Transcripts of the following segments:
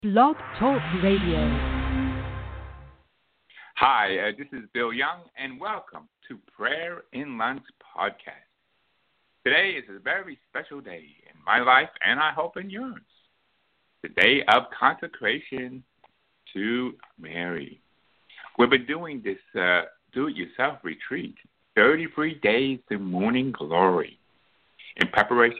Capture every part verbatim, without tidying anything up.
Blog Talk Radio. Hi, uh, this is Bill Young, and welcome to Prayer in Lunch podcast. Today is a very special day in my life, and I hope in yours. The day of consecration to Mary. We've been doing this uh, do-it-yourself retreat, thirty-three days to morning glory, in preparation.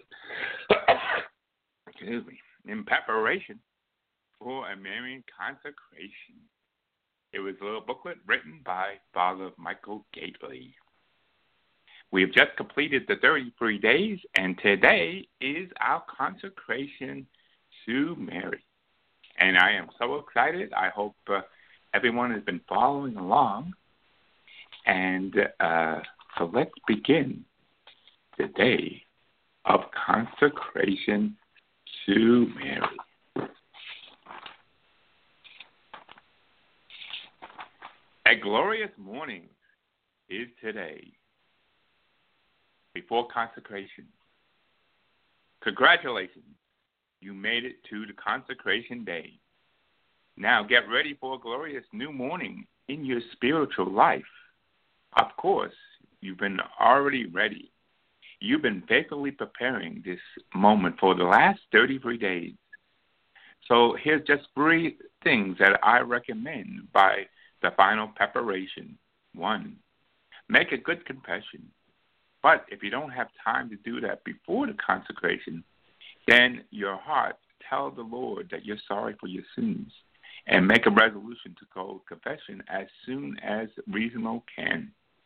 excuse me, in preparation for a Marian consecration. It was a little booklet written by Father Michael Gately. We have just completed the thirty-three days, and today is our consecration to Mary. And I am so excited. I hope uh, everyone has been following along. And uh, so let's begin the day of consecration to Mary. A glorious morning is today before consecration. Congratulations, you made it to the consecration day. Now get ready for a glorious new morning in your spiritual life. Of course, you've been already ready. You've been faithfully preparing this moment for the last thirty-three days. So here's just three things that I recommend by the final preparation. One, make a good confession. But if you don't have time to do that before the consecration, then your heart tell the Lord that you're sorry for your sins and make a resolution to go to confession as soon as reasonable can.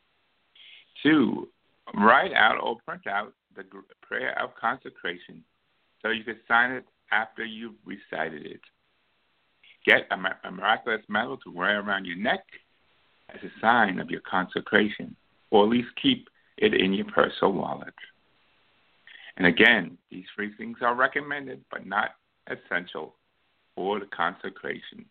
Two, write out or print out the prayer of consecration so you can sign it after you've recited it. Get a, a miraculous medal to wear around your neck as a sign of your consecration, or at least keep it in your purse or wallet. And again, these three things are recommended but not essential for the consecration.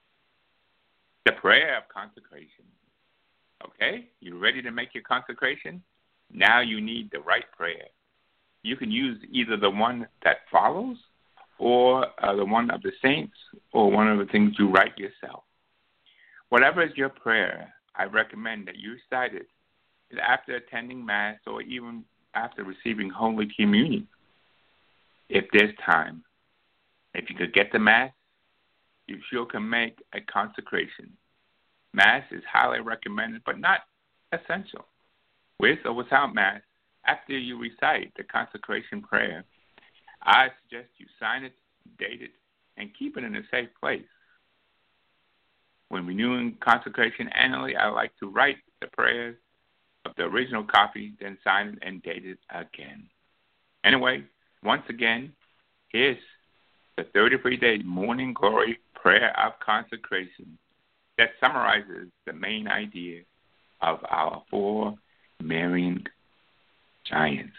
The prayer of consecration. Okay, you ready to make your consecration? Now you need the right prayer. You can use either the one that follows or uh, the one of the saints, or one of the things you write yourself. Whatever is your prayer, I recommend that you recite it after attending Mass or even after receiving Holy Communion, if there's time. If you could get to Mass, you sure can make a consecration. Mass is highly recommended, but not essential. With or without Mass, after you recite the consecration prayer, I suggest you sign it, date it, and keep it in a safe place. When renewing consecration annually, I like to write the prayers of the original copy, then sign it and date it again. Anyway, once again, here's the thirty-three day morning glory prayer of consecration that summarizes the main idea of our four Marian giants.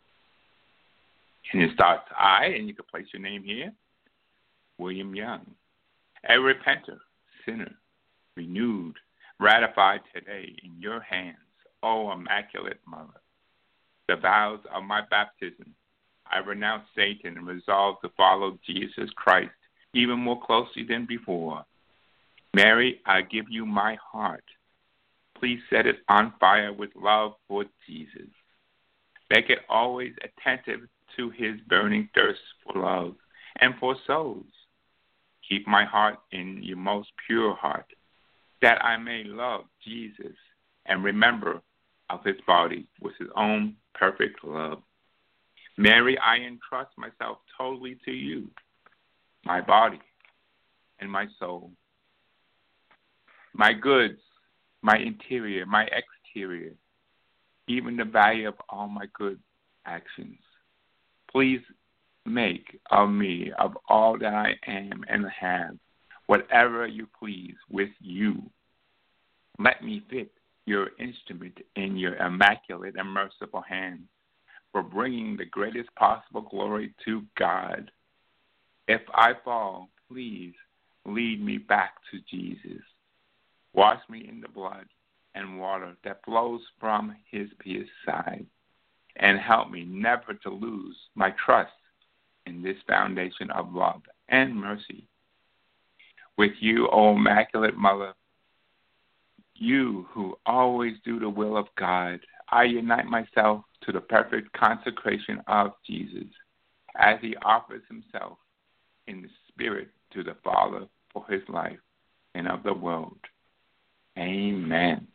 And it starts, I, and you can place your name here, William Young, a repenter, sinner, renewed, ratified today in your hands, O Immaculate Mother. The vows of my baptism, I renounce Satan and resolve to follow Jesus Christ even more closely than before. Mary, I give you my heart. Please set it on fire with love for Jesus. Make it always attentive to his burning thirst for love and for souls. Keep my heart in your most pure heart, that I may love Jesus and remember of his body with his own perfect love. Mary, I entrust myself totally to you, my body and my soul, my goods, my interior, my exterior, even the value of all my good actions. Please make of me, of all that I am and have, whatever you please with you. Let me fit your instrument in your immaculate and merciful hands for bringing the greatest possible glory to God. If I fall, please lead me back to Jesus. Wash me in the blood and water that flows from his pierced side, and help me never to lose my trust in this foundation of love and mercy With you, O Immaculate Mother, you who always do the will of God, I unite myself to the perfect consecration of Jesus as he offers himself in the Spirit to the Father for his life and of the world. Amen.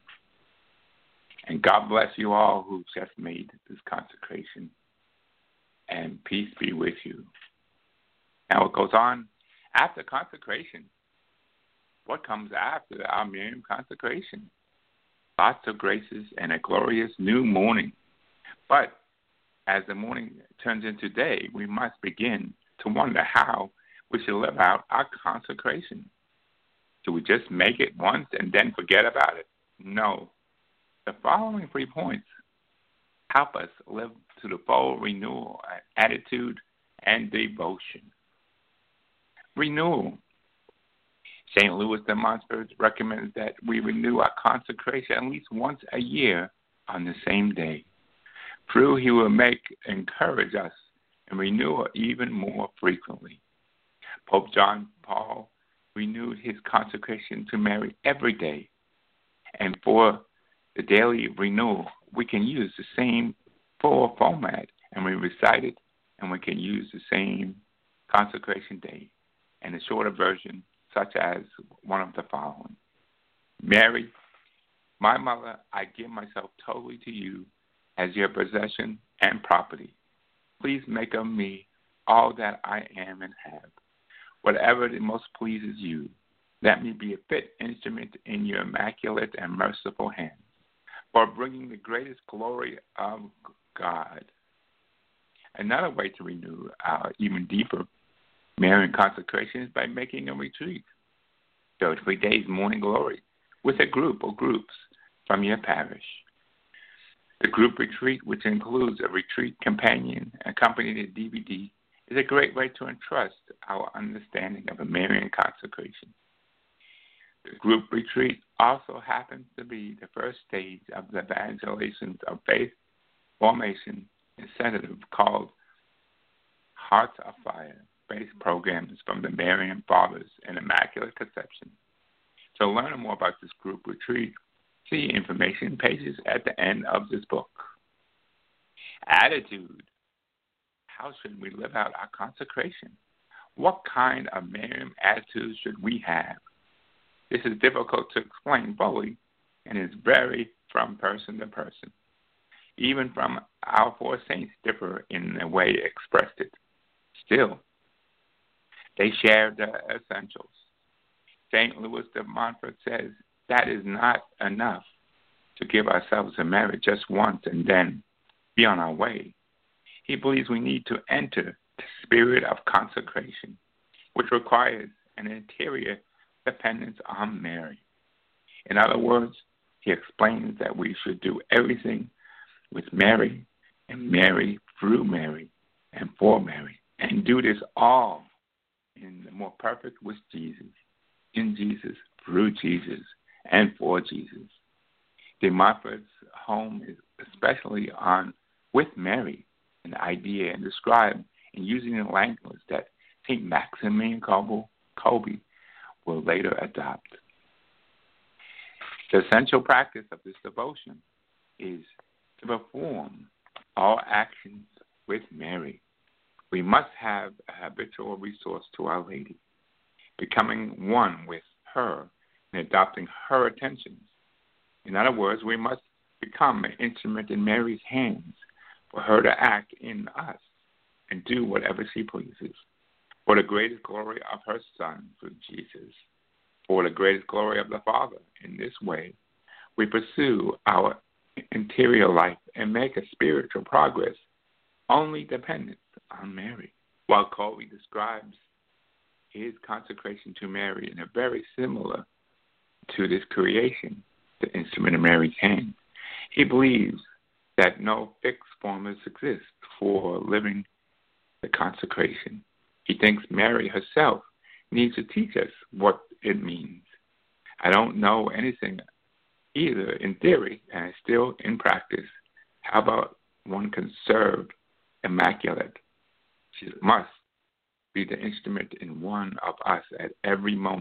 And God bless you all who just made this consecration. And peace be with you. Now it goes on. After consecration, what comes after our Miriam consecration? Lots of graces and a glorious new morning. But as the morning turns into day, we must begin to wonder how we should live out our consecration. Do we just make it once and then forget about it? No. The following three points help us live to the full renewal, attitude, and devotion. Renewal. Saint Louis de Montfort recommends that we renew our consecration at least once a year on the same day. True, he will make encourage us and renew it even more frequently. Pope John Paul renewed his consecration to Mary every day. And for the daily renewal, we can use the same full format, and we recite it, and we can use the same consecration day and a shorter version, such as one of the following. Mary, my mother, I give myself totally to you as your possession and property. Please make of me all that I am and have. Whatever the most pleases you, let me be a fit instrument in your immaculate and merciful hands for bringing the greatest glory of God. Another way to renew our even deeper Marian consecration is by making a retreat. So three days morning glory with a group or groups from your parish. The group retreat, which includes a retreat companion accompanying a D V D, is a great way to entrust our understanding of a Marian consecration. The group retreat also happens to be the first stage of the evangelizations of faith formation incentive called Hearts of Fire, based programs from the Marian Fathers and Immaculate Conception. To learn more about this group retreat, see information pages at the end of this book. Attitude. How should we live out our consecration? What kind of Marian attitude should we have? This is difficult to explain fully and is vary from person to person. Even from our four saints differ in the way they expressed it. Still, they share the essentials. Saint Louis de Montfort says that is not enough to give ourselves to Mary just once and then be on our way. He believes we need to enter the spirit of consecration, which requires an interior dependence on Mary. In other words, he explains that we should do everything with Mary and Mary through Mary and for Mary, and do this all in the more perfect with Jesus, in Jesus, through Jesus, and for Jesus. De Montfort's home is especially on with Mary, an idea and described in using the language that Saint Maximilian Kolbe will later adopt. The essential practice of this devotion is to perform all actions with Mary. We must have a habitual resource to Our Lady, becoming one with her and adopting her attentions. In other words, we must become an instrument in Mary's hands for her to act in us and do whatever she pleases, for the greatest glory of her Son, through Jesus, for the greatest glory of the Father. In this way, we pursue our interior life and make a spiritual progress only dependent on Mary. While Kolbe describes his consecration to Mary in a very similar to this creation, the instrument in Mary's hand, he believes that no fixed formulas exist for living the consecration. He thinks Mary herself needs to teach us what it means. I don't know anything either in theory and still in practice. How about one conserved immaculate? She must be the instrument in one of us at every moment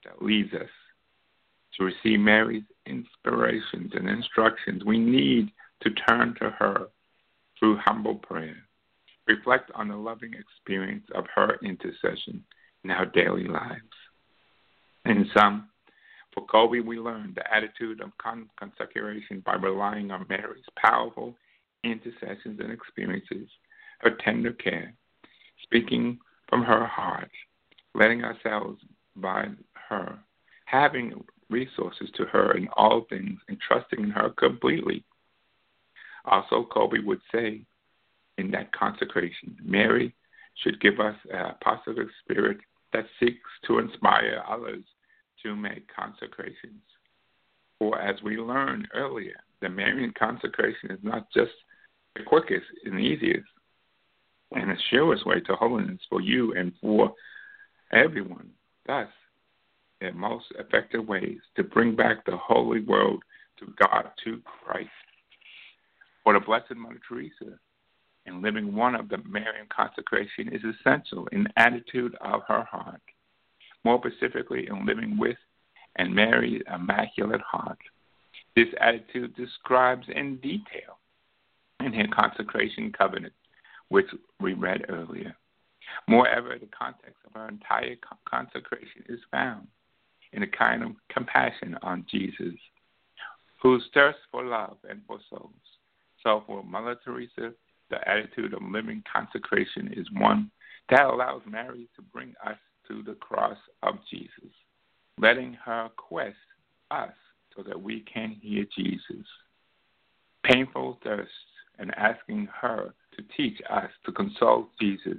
that leads us to receive Mary's inspirations and instructions. We need to turn to her through humble prayer. Reflect on the loving experience of her intercession in our daily lives. In sum, for Colby, we learned the attitude of con- consecration by relying on Mary's powerful intercessions and experiences, her tender care, speaking from her heart, letting ourselves by her, having resources to her in all things, and trusting in her completely. Also, Colby would say in that consecration, Mary should give us a positive spirit that seeks to inspire others to make consecrations. For as we learned earlier, the Marian consecration is not just the quickest and easiest and the surest way to holiness for you and for everyone. Thus, the most effective ways to bring back the holy world to God, to Christ. For the Blessed Mother Teresa, in living one of the Marian consecration is essential in the attitude of her heart, more specifically in living with and Mary's Immaculate Heart. This attitude describes in detail in her consecration covenant, which we read earlier. Moreover, the context of her entire consecration is found in a kind of compassion on Jesus, whose thirst for love and for souls. So for Mother Teresa, the attitude of living consecration is one that allows Mary to bring us to the cross of Jesus, letting her quest us so that we can hear Jesus. Painful thirst and asking her to teach us to consult Jesus.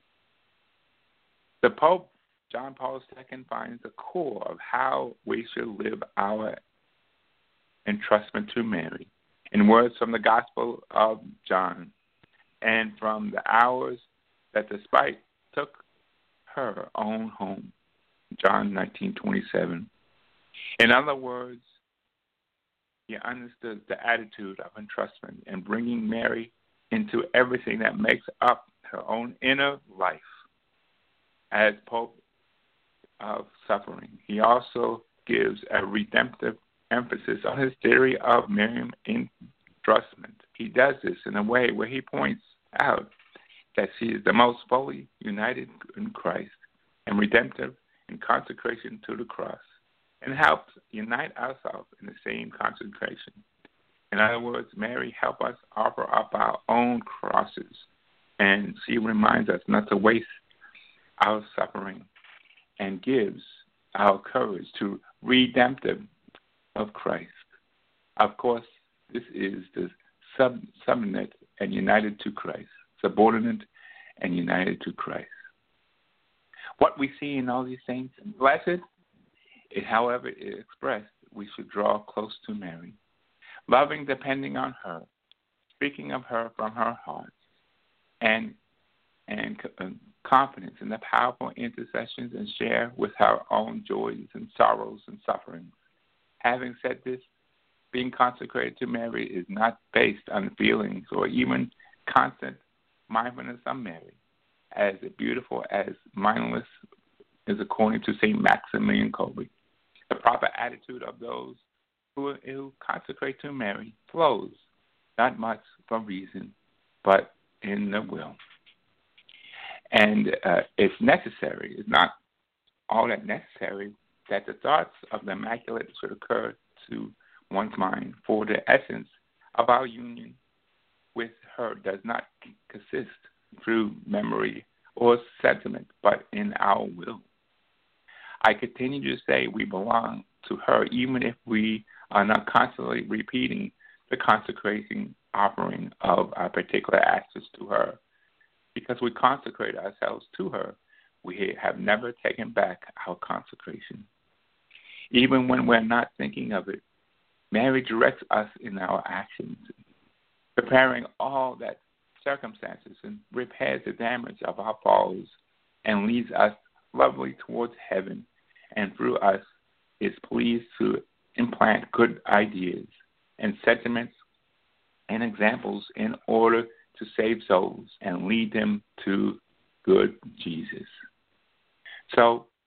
The Pope, John Paul the Second, finds the core of how we should live our entrustment to Mary in words from the Gospel of John, and from the hours that the spite took her own home, John nineteen twenty-seven. In other words, he understood the attitude of entrustment and bringing Mary into everything that makes up her own inner life. As Pope of suffering, he also gives a redemptive emphasis on his theory of Marian entrustment. He does this in a way where he points out that she is the most fully united in Christ and redemptive in consecration to the cross, and helps unite ourselves in the same consecration. In other words, Mary helps us offer up our own crosses, and she reminds us not to waste our suffering and gives our courage to redemptive of Christ. Of course, this is the sub subordinate and united to Christ, subordinate and united to Christ. What we see in all these saints and blessed, it, however, is expressed, we should draw close to Mary, loving, depending on her, speaking of her from her heart, and and uh, confidence in the powerful intercessions, and share with her own joys and sorrows and sufferings. Having said this, being consecrated to Mary is not based on feelings or even constant mindfulness of Mary, as beautiful as mindless is according to Saint Maximilian Kolbe. The proper attitude of those who, who consecrate to Mary flows not much from reason, but in the will. And uh, it's necessary, it's not all that necessary, that the thoughts of the Immaculate should occur to one's mind, for the essence of our union with her does not consist through memory or sentiment, but in our will. I continue to say we belong to her, even if we are not constantly repeating the consecrating offering of our particular access to her. Because we consecrate ourselves to her, we have never taken back our consecration. Even when we're not thinking of it, Mary directs us in our actions, preparing all that circumstances and repairs the damage of our falls and leads us lovely towards heaven, and through us is pleased to implant good ideas and sentiments and examples in order to save souls and lead them to good Jesus. So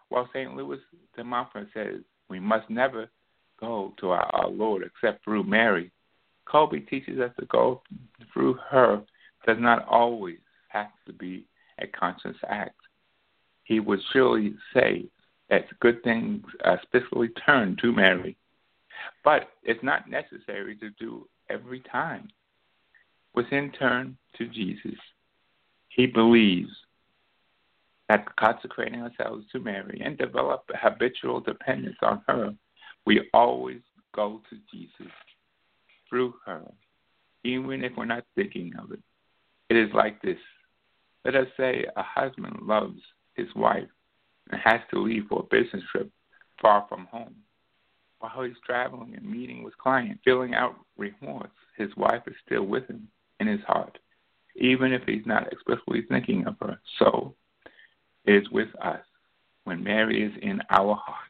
While Saint Louis de Montfort says we must never go to our, our Lord except through Mary, Kolbe teaches us to go through her does not always have to be a conscious act. He would surely say that good things are specifically turned to Mary, but it's not necessary to do every time. Within turn to Jesus, he believes that consecrating ourselves to Mary and develop a habitual dependence on her, we always go to Jesus through her, even if we're not thinking of it. It is like this. Let us say a husband loves his wife and has to leave for a business trip far from home. While he's traveling and meeting with clients, filling out reports, his wife is still with him in his heart, even if he's not explicitly thinking of her. So it is with us when Mary is in our heart.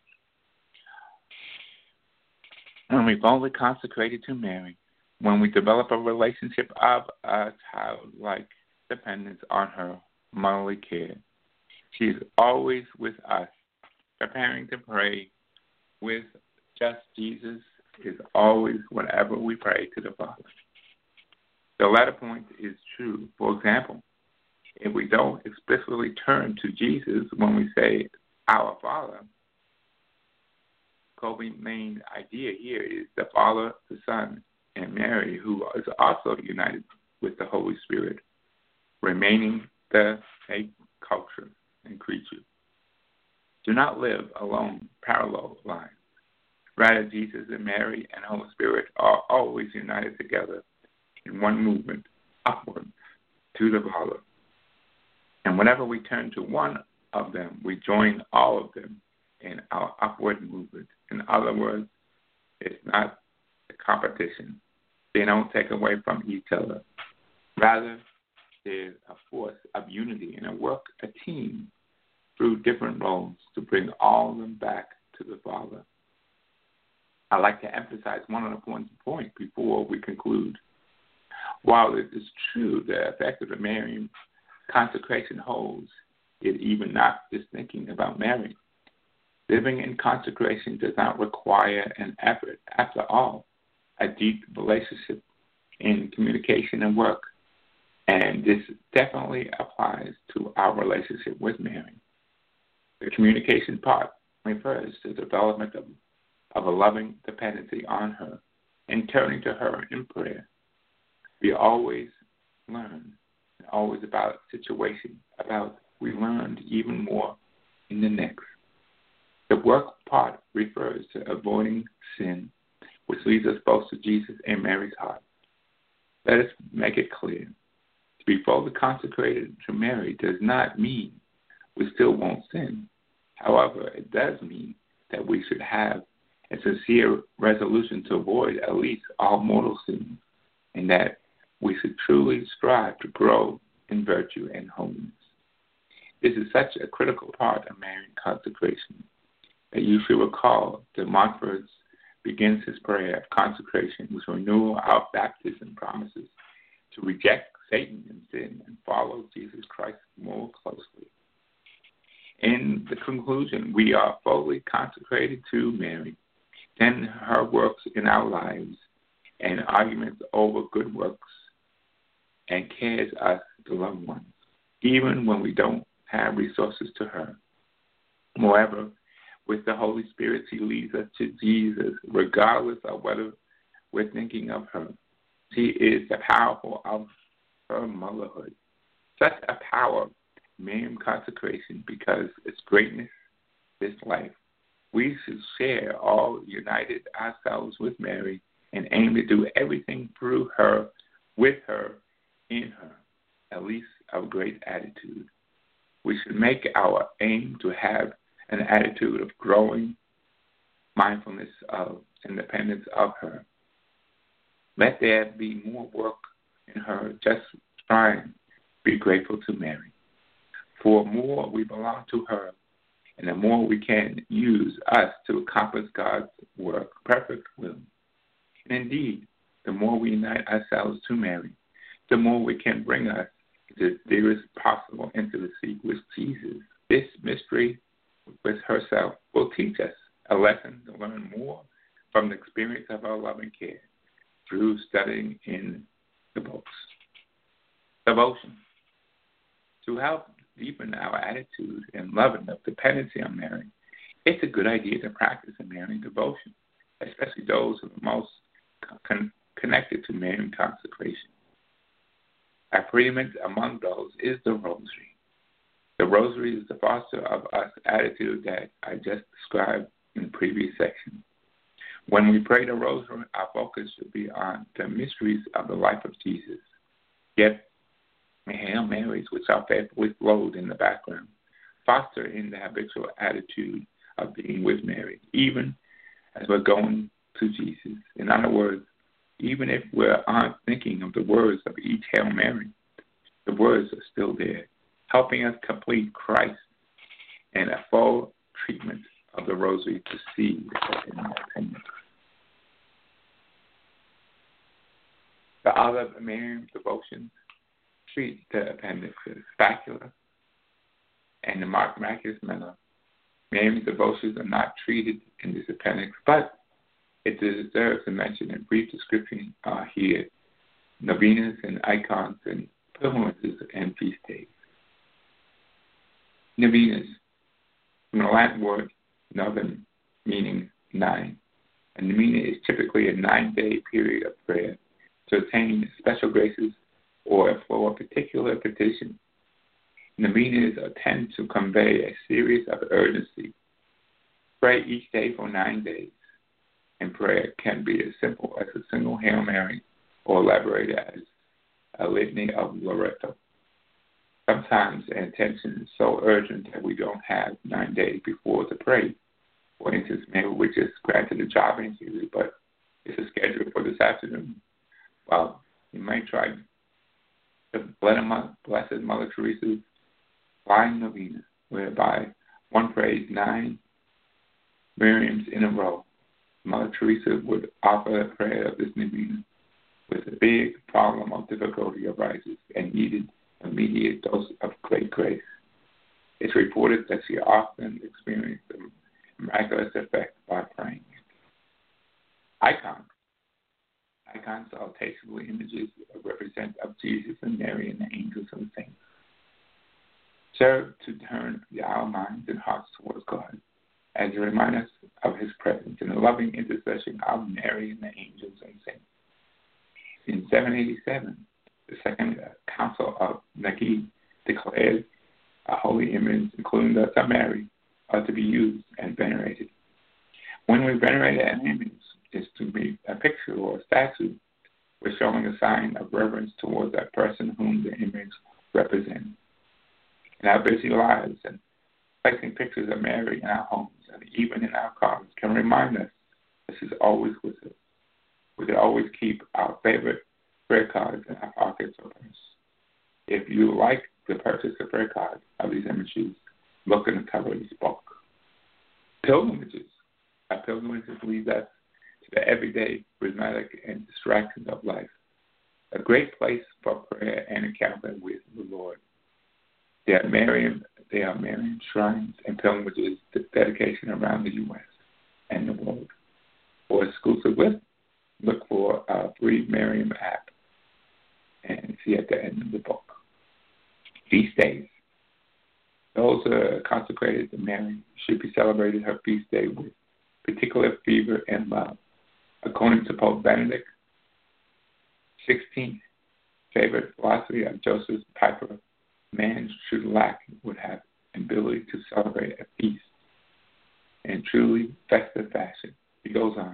When we've only consecrated to Mary, when we develop a relationship of a childlike dependence on her motherly care, she is always with us, preparing to pray with just Jesus is always whenever we pray to the Father. The latter point is true. For example, if we don't explicitly turn to Jesus when we say, Our Father, Kolbe's main idea here is the Father, the Son, and Mary, who is also united with the Holy Spirit, remaining the same culture and creature. Do not live along parallel lines. Rather, Jesus and Mary and Holy Spirit are always united together in one movement, upward to the Father. And whenever we turn to one of them, we join all of them in our upward movement. In other words, it's not a competition. They don't take away from each other. Rather, there's a force of unity and a work, a team, through different roles to bring all of them back to the Father. I'd like to emphasize one important point before we conclude. While it is true the effect of the Marian consecration holds, it even not just thinking about Mary. Living in consecration does not require an effort. After all, a deep relationship in communication and work. And this definitely applies to our relationship with Mary. The communication part refers to the development of, of a loving dependency on her and turning to her in prayer. We always learn, always about situation, about we learned even more in the next. The work part refers to avoiding sin, which leads us both to Jesus and Mary's heart. Let us make it clear. To be fully consecrated to Mary does not mean we still won't sin. However, it does mean that we should have a sincere resolution to avoid at least all mortal sins, and that we should truly strive to grow in virtue and holiness. This is such a critical part of Marian consecration that you should recall that Montfort begins his prayer of consecration with renewal of baptism promises to reject Satan and sin and follow Jesus Christ more closely. In the conclusion, we are fully consecrated to Mary, then her works in our lives and arguments over good works and cares us, the loved ones, even when we don't have resources to her. Moreover, with the Holy Spirit, she leads us to Jesus, regardless of whether we're thinking of her. She is the powerful of her motherhood. Such a power, Marian consecration, because its greatness, this life. We should share all united ourselves with Mary and aim to do everything through her, with her, in her, at least of great attitude. We should make our aim to have an attitude of growing mindfulness of independence of her. Let there be more work in her just trying to be grateful to Mary. For more we belong to her, and the more we can use us to accomplish God's work, perfect will. And indeed, the more we unite ourselves to Mary, the more we can bring us the dearest possible intimacy with Jesus. This mystery with herself will teach us a lesson to learn more from the experience of our love and care through studying in the books. Devotion. To help deepen our attitude and love and dependency on Mary, it's a good idea to practice a Marian devotion, especially those who are most con- connected to Marian consecration. Our preeminent among those is the Rosary. The Rosary is the foster of us attitude that I just described in the previous section. When we pray the Rosary, our focus should be on the mysteries of the life of Jesus. Yet, Hail Marys, which are faithfully flowed in the background, foster in the habitual attitude of being with Mary, even as we're going to Jesus. In other words, even if we aren't thinking of the words of each Hail Mary, the words are still there, helping us complete Christ and a full treatment of the Rosary to see in my opinion. The other Marian devotions treat the appendix, spatula, and the miraculous manner. Marian devotions are not treated in this appendix, but it deserves a mention and brief description uh, here. Novenas and icons and pilgrimages and feast days. Novenas, from the Latin word novem, meaning nine. A novena is typically a nine-day period of prayer to attain special graces or for a particular petition. Novenas tend to convey a series of urgency. Pray each day for nine days, and prayer can be as simple as a single Hail Mary or elaborated as a litany of Loretto. Sometimes the intention is so urgent that we don't have nine days before to pray. For instance, maybe we just granted a job interview, but it's a schedule for this afternoon. Well, you might try the Blessed Mother Teresa's Flying Novena, whereby one prays nine Miriams in a row. Mother Teresa would offer a prayer of this novena with a big problem of difficulty arises and needed immediate dose of great grace. It's reported that she often experienced a miraculous effect by praying. Icons. Icons are tasteful images that represent of Jesus and Mary and the angels and saints. Serve to turn our minds and hearts towards God as a reminder of his presence in the loving intercession of Mary and the angels and saints. In seven eighty-seven, the Second Council of Nicaea declared a holy image, including the of Mary, are to be used and venerated. When we venerate an image, it's to be a picture or a statue. We're showing a sign of reverence towards that person whom the image represents. In our busy lives, and placing pictures of Mary in our homes and even in our cars can remind us that she's always with us. We can always keep our favorite prayer cards in our pockets or purse. If you like to purchase a prayer card of these images, look in the cover of this book. Pilgrimages. Our pilgrimages lead us to the everyday, rhythmic, and distractions of life. A great place for prayer and encounter with the Lord. There are Marian, there are Marian shrines and pilgrimages dedication around the U S and the world. For exclusive list, look for our free Marian app and see at the end of the book. Feast days. Those who are consecrated to Mary should be celebrated her feast day with particular fervor and love. According to Pope Benedict the sixteenth, favorite philosophy of Joseph Piper, man should lack would have ability to celebrate a feast in truly festive fashion. He goes on.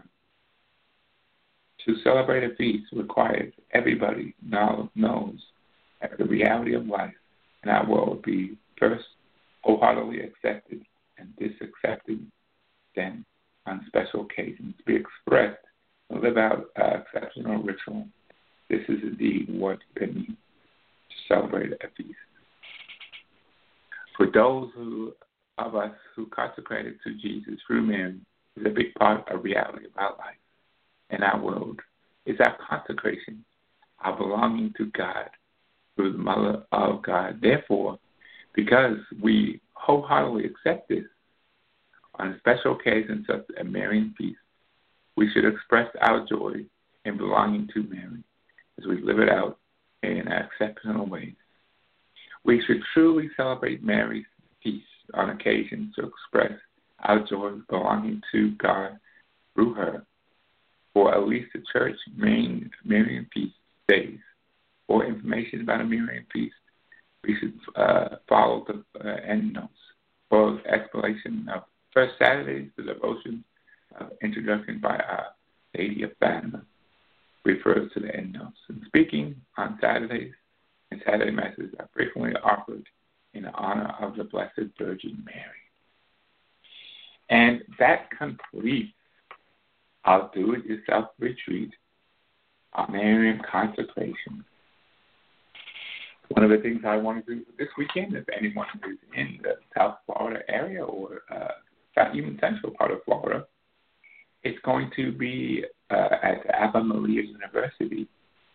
To celebrate a feast requires everybody now knows that the reality of life in our world be first wholeheartedly accepted and disaccepted, then on special occasions be expressed and live out an exceptional ritual. This is indeed what it means to celebrate a feast. For those who of us who consecrated to Jesus through Mary, is a big part of reality of our life and our world. Is our consecration, our belonging to God through the Mother of God. Therefore, because we wholeheartedly accept this, On special occasions such as Marian feast, we should express our joy in belonging to Mary as we live it out in exceptional ways. We should truly celebrate Mary's feast on occasions to express our joy belonging to God through her. For at least the church main Marian feast days. For information about a Marian feast, we should uh, follow the uh, end notes. For explanation of first Saturdays, the devotion of introduction by Our Lady of Fatima refers to the end notes. And speaking on Saturdays and Saturday masses are frequently offered in honor of the Blessed Virgin Mary. And that completes our do-it-yourself retreat, our Marian consecration. One of the things I want to do this weekend, if anyone is in the South Florida area or uh, even central part of Florida, it's going to be uh, at Ave Maria University,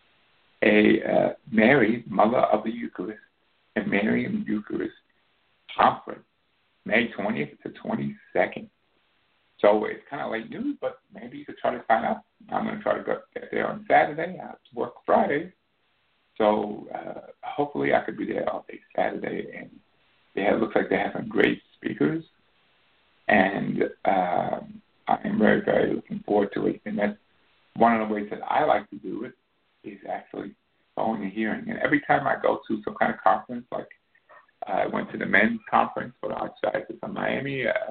a uh, Mary, Mother of the Eucharist, and Marian Eucharist conference, May twentieth to twenty-second. So it's kind of late news, but maybe you could try to sign up. I'm going to try to go, get there on Saturday. I have to work Friday. So uh, hopefully I could be there all day Saturday. And they have, it looks like they're having great speakers. And um, I am very, very looking forward to it. And that's one of the ways that I like to do it is actually going and hearing. And every time I go to some kind of conference, like I went to the men's conference for the Archdiocese of Miami uh,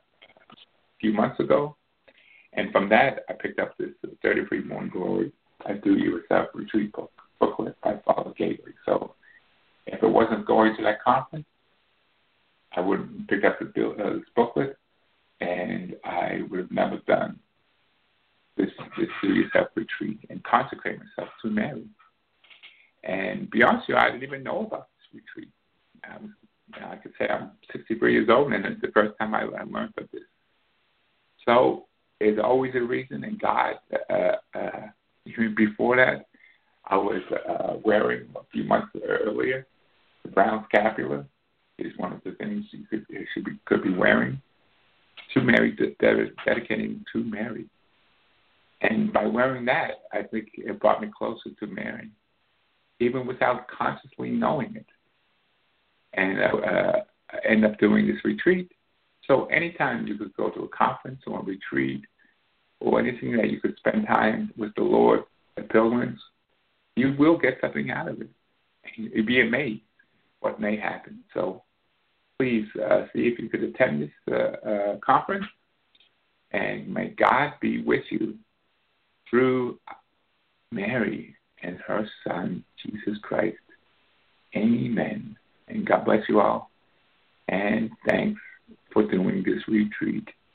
a few months ago. And from that, I picked up this thirty-three Morning Glory, I Do Yourself Retreat book, booklet by Father Gately. So if it wasn't going to that conference, I would have picked up the, uh, this booklet, and I would have never done this, this Do Yourself Retreat and consecrate myself to Mary. And be honest with you, I didn't even know about this retreat. I, was, you know, I could say I'm sixty-three years old, and it's the first time I, I learned of this. So there's always a reason, and God, uh, uh, even before that, I was uh, wearing a few months earlier the brown scapular. Is one of the things you could, you should be, could be wearing to Mary, dedicating to Mary. And by wearing that, I think it brought me closer to Mary, even without consciously knowing it. And uh, I ended up doing this retreat. So anytime you could go to a conference or a retreat or anything that you could spend time with the Lord, the pilgrims, you will get something out of it. You'd be amazed what may happen. So please uh, see if you could attend this uh, uh, conference, and may God be with you through Mary and her Son, Jesus Christ. Amen. And God bless you all. And thanks for doing this retreat.